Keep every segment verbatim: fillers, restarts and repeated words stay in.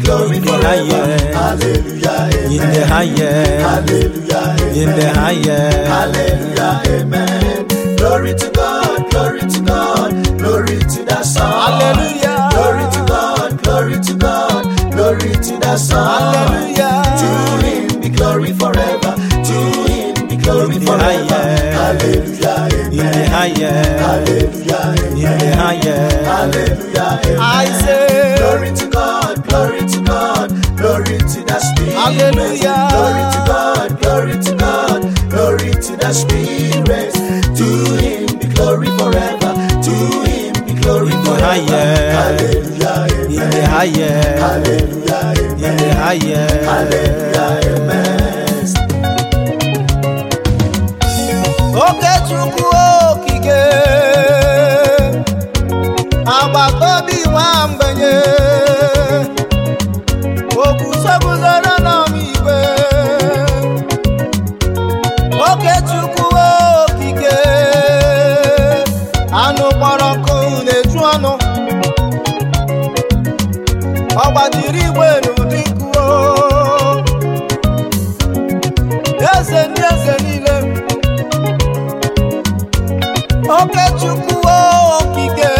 glory forever. Hallelujah, amen. In the highest, Hallelujah, amen. in the highest. Hallelujah, amen. Glory to God, glory to God, glory to the Son. Hallelujah. Glory to God, glory to God, glory to the Son. Hallelujah. To Him be glory forever. To Him be glory In the forever. highest. Hallelujah, amen. In the highest, Hallelujah, amen. in the highest. Hallelujah, amen. I say, glory to God, glory to God, glory to the Spirit. Hallelujah. Glory to God, glory to God, glory to the Spirit. To Him be glory forever. To Him be glory In the forever. highest. Hallelujah, amen. in the highest, Hallelujah, amen. in the highest. Hallelujah, amen. Oke Chukwu okike, agbataobi nwa mgbenye, okwusoguzoro n'ọmịikpe. Oke Chukwu okike, anụ kpọrọ nkụ na-eju ọnụ, ọ gbajiri igwe n'ụdị nkuo. Eze ndị eze niile, Oke Chukwu okike,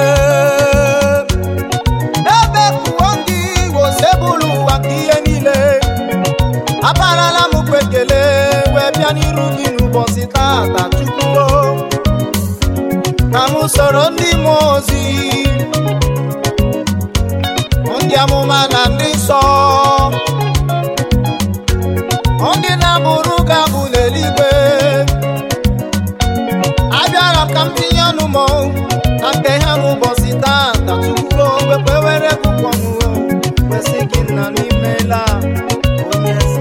ebe kụọ ndị wosebụlụ ụwa nke ihe niile. Aparala m kwekele wee bịa n'iru gị n'ụbọchị tata Chukwu, ka m soro ndị mmụọ ozi, ndị amụma na ndị nsọ, ndị na-abụrụ ga-abụ n'eluigwe. Abịara m ka m tinye ọnụ m na nke ha n'ụbọchị tata Chukwu, wekwe were bụkwa m kwesị gị nna n'imela onye eze.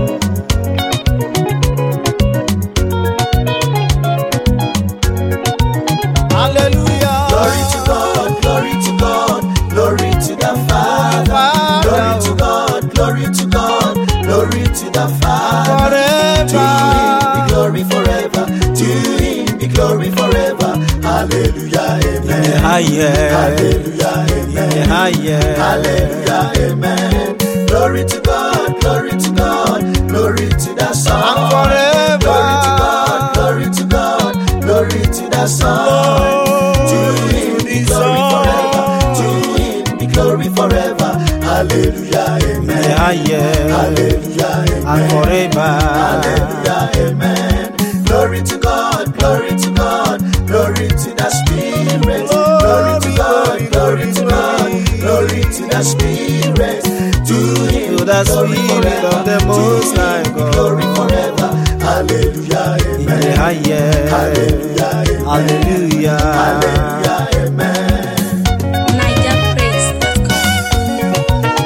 Hallelujah. Glory to God, glory to God, glory to the Father. Glory to God, glory to God, glory to the Father. To Him be glory forever. To Him be glory forever. Hallelujah, In the amen. highest, Hallelujah, in the amen. highest. Hallelujah, amen. Glory to God, glory to God, glory to the Son. And forever. Glory to God, glory to God, glory to the Son. To Him be glory forever. To Him be glory forever. Hallelujah, In the amen. highest, Hallelujah, and amen. forever. Hallelujah, amen. Glory to God, glory to God, glory to the Spirit. Glory to God, glory to God, glory to the Spirit. To Him To the glory Spirit forever. of the Most To High Him God. glory forever. Hallelujah, In the amen. highest, Hallelujah, amen. hallelujah. Hallelujah, amen. niger praise dot com.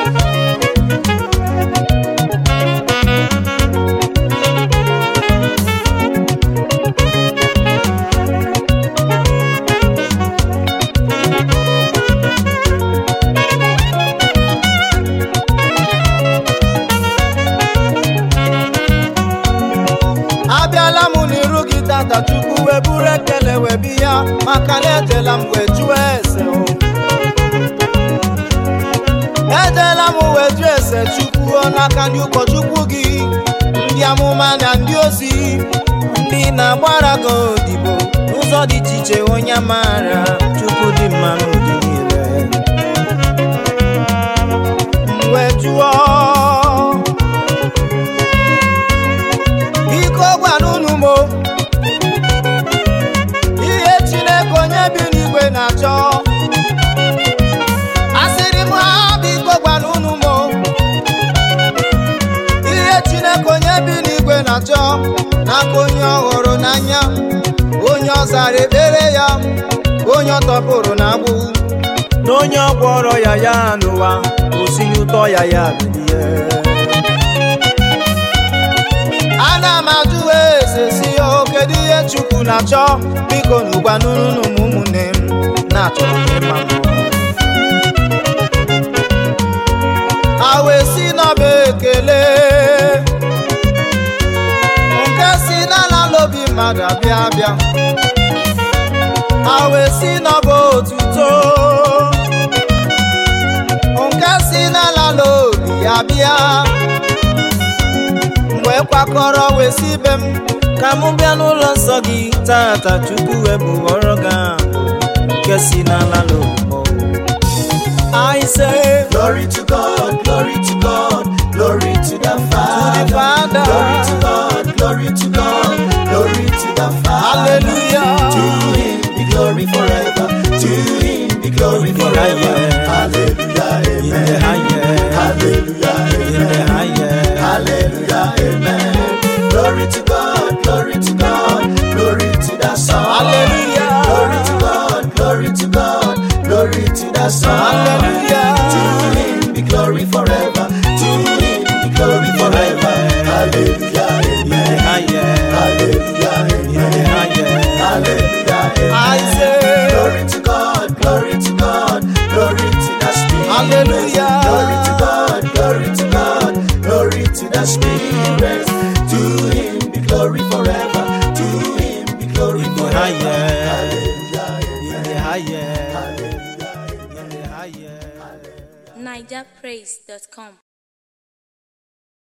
Abịala m n'iru gị tata Chukwu, wee buru ekele wee bịa, maka na ejela m wee jụọ ese o. Ejela m wee jụọ ese Chukwu n'aka ndị ụkọchukwu gị, ndị amụma na ndị ozi, ndị na-agbara gị odibo n'ụzọ dị iche iche. Onye maara Chukwu dị mma n'ụdị niile. M wee jụọ, biko gwanụnụ m ihe Chineke onye bi n'igwe na-achọ. Asịrị m ha, biko gwanụnụ m ihe Chineke onye bi n'igwe na-achọ n'aka onye ọ hụrụ n'anya, onye ọ zara ekpere ya, onye ọ tọpụrụ n'agbụ, na onye ọ gwọrọ ya ya n'ụwa, osi n'ụtọ ya ya bilie. Ana m ajụ eze si ya, kedu ihe Chukwu na-achọ? Biko n'ụgwa n'ụnụ m ụmụnne m na-achọrọ m ịma m. Ha wee si n'ọba ekele nke si n'ala lobi mmadụ abịa abịa. Ha wee si n'ọba otuto nke si n'ala lobi kwakọrọ wee si ibe m ka mụ bịa n'ụlọ nsọ gị tata Chukwu wee bụwọrọ gị nke si n'ala n'ogbugbo. I say Glory to God, glory to God, glory to the Father, Father. glory to God, glory to God, glory to the Father. Hallelujah. To Him be glory forever, to Him be glory In the forever. highest. Hallelujah, In the amen. highest. Hallelujah, In the amen. highest. Hallelujah, amen. Glory to God, glory to God, glory to the Son. Hallelujah. Glory to God, glory to God, glory to the Son. Hallelujah. To Him be glory forever, to Him be glory forever. Hallelujah, In the amen. highest. Hallelujah, In the amen. highest. Hallelujah, amen. I say Glory to God, glory to God, glory to the Spirit. Hallelujah. Glory to God, glory to God, glory to the Spirit. To Him be glory forever, to Him be glory In the forever. highest. Hallelujah, In the amen. highest. Hallelujah, In the highest. niger praise dot com